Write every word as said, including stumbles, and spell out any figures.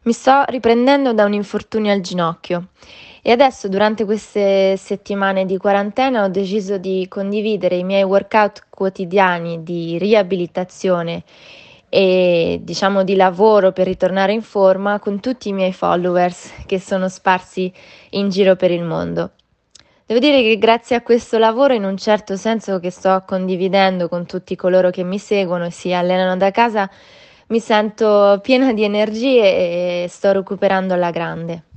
Mi sto riprendendo da un infortunio al ginocchio e adesso durante queste settimane di quarantena ho deciso di condividere i miei workout quotidiani di riabilitazione e diciamo di lavoro per ritornare in forma con tutti i miei followers che sono sparsi in giro per il mondo. Devo dire che grazie a questo lavoro, in un certo senso che sto condividendo con tutti coloro che mi seguono e si allenano da casa, mi sento piena di energie e sto recuperando alla grande.